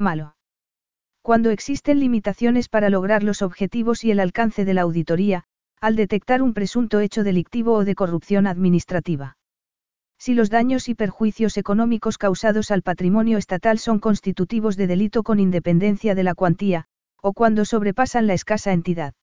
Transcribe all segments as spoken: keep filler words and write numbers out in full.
malo. Cuando existen limitaciones para lograr los objetivos y el alcance de la auditoría, al detectar un presunto hecho delictivo o de corrupción administrativa. Si los daños y perjuicios económicos causados al patrimonio estatal son constitutivos de delito con independencia de la cuantía, o cuando sobrepasan la escasa entidad.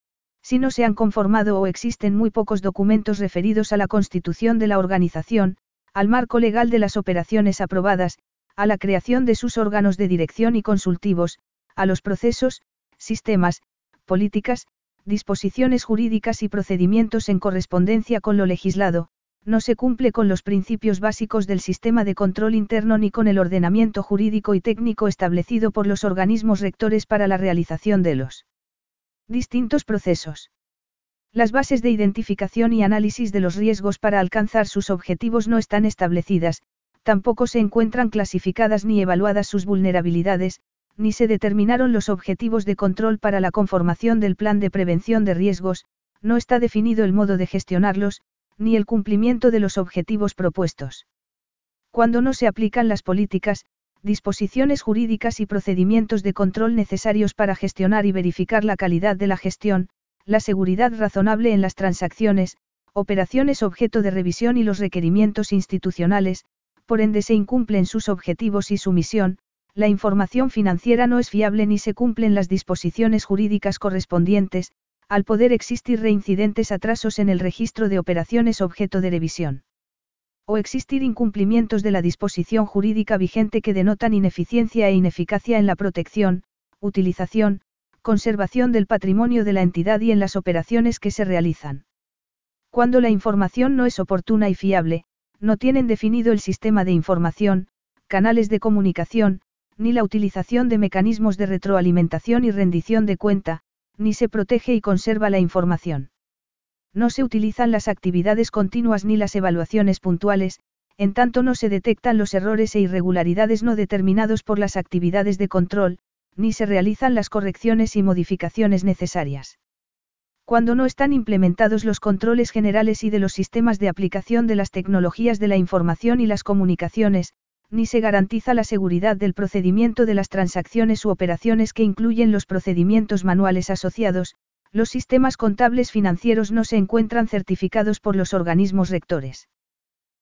Si no se han conformado o existen muy pocos documentos referidos a la constitución de la organización, al marco legal de las operaciones aprobadas, a la creación de sus órganos de dirección y consultivos, a los procesos, sistemas, políticas, disposiciones jurídicas y procedimientos en correspondencia con lo legislado, no se cumple con los principios básicos del sistema de control interno ni con el ordenamiento jurídico y técnico establecido por los organismos rectores para la realización de los distintos procesos. Las bases de identificación y análisis de los riesgos para alcanzar sus objetivos no están establecidas, tampoco se encuentran clasificadas ni evaluadas sus vulnerabilidades, ni se determinaron los objetivos de control para la conformación del plan de prevención de riesgos, no está definido el modo de gestionarlos, ni el cumplimiento de los objetivos propuestos. Cuando no se aplican las políticas, disposiciones jurídicas y procedimientos de control necesarios para gestionar y verificar la calidad de la gestión, la seguridad razonable en las transacciones, operaciones objeto de revisión y los requerimientos institucionales, por ende se incumplen sus objetivos y su misión, la información financiera no es fiable ni se cumplen las disposiciones jurídicas correspondientes, al poder existir reincidentes atrasos en el registro de operaciones objeto de revisión. O existir incumplimientos de la disposición jurídica vigente que denotan ineficiencia e ineficacia en la protección, utilización, conservación del patrimonio de la entidad y en las operaciones que se realizan. Cuando la información no es oportuna y fiable, no tienen definido el sistema de información, canales de comunicación, ni la utilización de mecanismos de retroalimentación y rendición de cuenta, ni se protege y conserva la información. No se utilizan las actividades continuas ni las evaluaciones puntuales, en tanto no se detectan los errores e irregularidades no determinados por las actividades de control, ni se realizan las correcciones y modificaciones necesarias. Cuando no están implementados los controles generales y de los sistemas de aplicación de las tecnologías de la información y las comunicaciones, ni se garantiza la seguridad del procedimiento de las transacciones u operaciones que incluyen los procedimientos manuales asociados, los sistemas contables financieros no se encuentran certificados por los organismos rectores.